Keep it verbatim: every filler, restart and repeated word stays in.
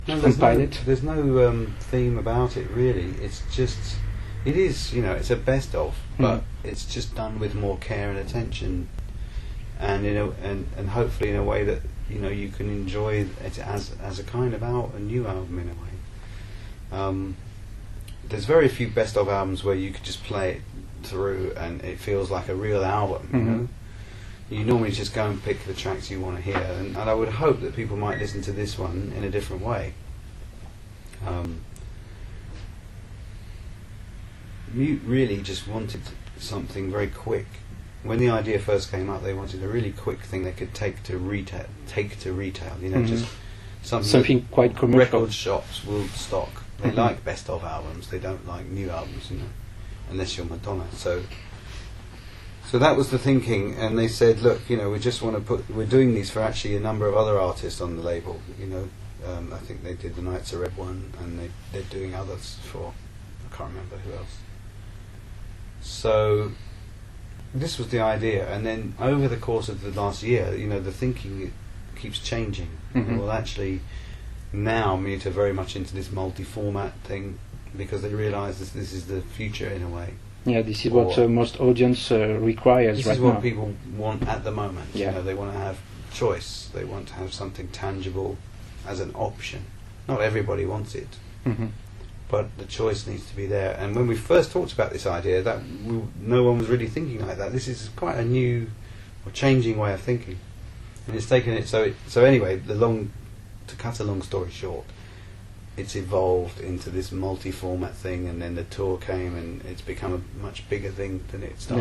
No, there's compile no, it? there's no um, theme about it really. It's just, it is, you know, it's a best of, but Mm. it's just done with more care and attention, and in a, and and hopefully in a way that you know you can enjoy it as as a kind of out a new album in a way. Um, there's very few best of albums where you could just play it through and it feels like a real album. You Mhm. know, you normally just go and pick the tracks you want to hear, and, and I would hope that people might listen to this one in a different way. Um, Mute really just wanted something very quick. When the idea first came up, they wanted a really quick thing they could take to retail, take to retail. You know, Mhm. just something, Something that quite commercial. record shops will stock. They Mhm. like best of albums. They don't like new albums, you know, unless you're Madonna. So, so that was the thinking, and they said, look, you know, we just want to put. We're doing these for actually a number of other artists on the label. You know, um, I think they did the Nights of Red one, and they they're doing others for. I can't remember who else. So this was the idea, and then over the course of the last year, you know, the thinking keeps changing. Mhm. Well, actually, now Mute are very much into this multi-format thing because they realise this, this is the future in a way. Yeah, this is what Or- uh, most audience uh, requires This right is what now. people want at the moment. Yeah. You know, they want to have choice. They want to have something tangible as an option. Not everybody wants it, Mhm. but the choice needs to be there. And when we first talked about this idea, that we, no one was really thinking like that. This is quite a new or changing way of thinking, and it's taken it. So, it, so anyway, the long to cut a long story short, it's evolved into this multi-format thing, and then the tour came, and it's become a much bigger thing than it started.